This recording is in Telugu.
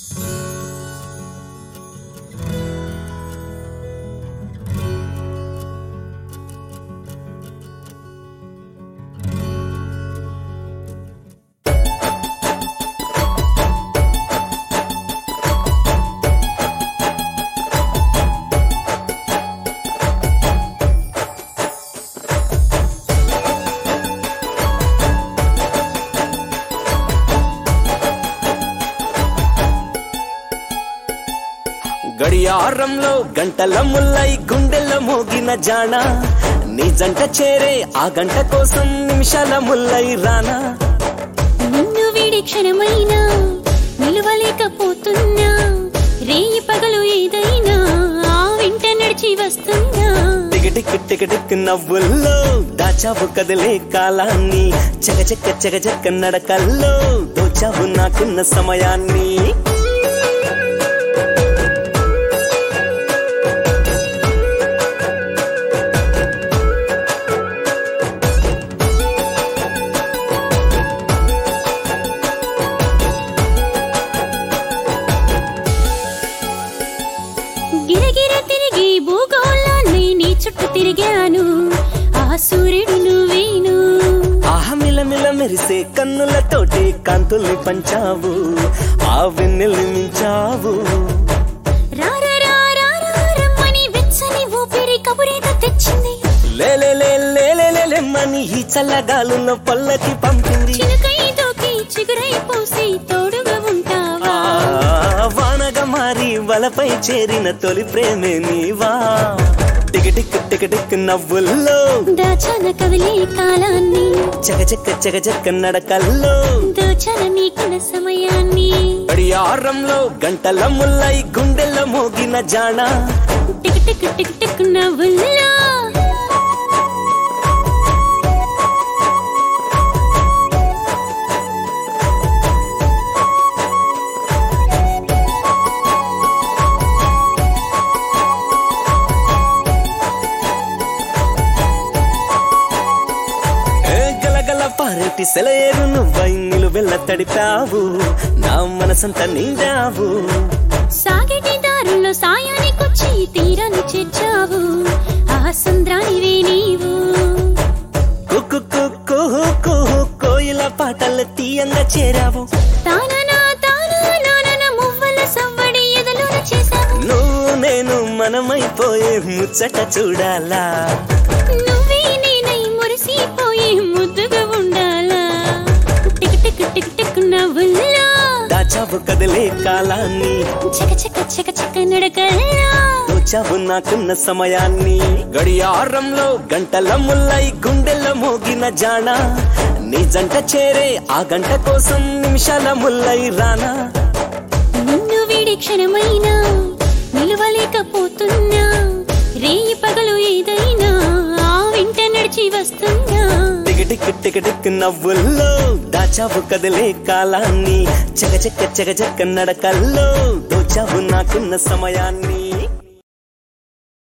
గడియారంలో గంటల ముల్లై గుండెల్లో మోగిన జానా నీ జంట చేరే ఆ గంట కోసం నిమిషాల ముల్లై రానా నిన్ను వీడి క్షణమైనా నిలువలేకపోతున్నా రేయి పగలు ఏదైనా ఆ వెంట నడిచి వస్తున్నా టిక్ టిక్ టిక్ నవ్వుల్లో దాచావు కదిలే కాలాన్ని చకచక్క చకచక్క నడకల్లో దోచావు నాకున్న సమయాన్ని గిరగిర తిరిగి భూగోళాన్ని నీ చుట్టూ తిరిగాను ఆ సూర్యుడు నువ్వేను ఆహమిల మిల మెరిసే కన్నులతోటి కాంతుల్ని పంచావు ఆ వెన్నెల్ని మించావు రమ్మని వెచ్చని ఊపిరి కబురేదో తెచ్చింది లేమని ఈ చల్లగాలున్న పల్లకి పంపింది చినుకై దూకి చిగురై పోసి తోడుగా ఉంటావా వానగా మారి వలపై చేరిన తొలి ప్రేమే నీవా టిక్ టిక్ టిక్ టిక్ నవ్వుల్లో దాచాన కదిలే కాలాన్ని చకచక్క చకచక్క నడకల్లో దోచాన నీకున్న సమయాన్ని గడియారంలో గంటల ముల్లై గుండెల్లో మోగిన జానా టిక్ టిక్ టిక్ టిక్ నవ్వుల్లో పారేటి సెలయేరు నువ్వై నిలువెల్ల తడిపావు నా మనసంతా నిండావు సాగేటి దారుల్లో సాయానికొచ్చి తీరాన్ని చేర్చావు ఆ సంద్రానివే నీవు కోయిల పాటలు తీయంగా చేరావు తాననా మువ్వల సవ్వడి ఎదలోన చేశావు నువ్వు నేను మనమైపోయే ముచ్చట చూడాలా నువ్వే నేనై మురిసిపోయే ముద్దుగా ఉండాలా టిక్ టిక్ టిక్ టిక్ నవ్వుల్లో దాచావు కదిలే కాలాన్ని చకచక చకచక నడకల్లో దోచావు నాకున్న సమయాన్ని గడియారంలో గంటల ముల్లై గుండెల్లో మోగిన జానా నీ జంట చేరే ఆ గంట కోసం నిమిషాల ముల్లై రానా నిన్ను వీడి క్షణమైనా నిలువలేకపోతున్నా రేయి పగలు ఏదైనా ఆ వెంట నడిచి వస్తున్నా టిక్ టిక్ టిక్ టిక్ నవ్వుల్లో దాచావు కదిలే కాలాన్ని చకచక్క చకచక్క నడకల్లో దోచావు నాకున్న సమయాన్ని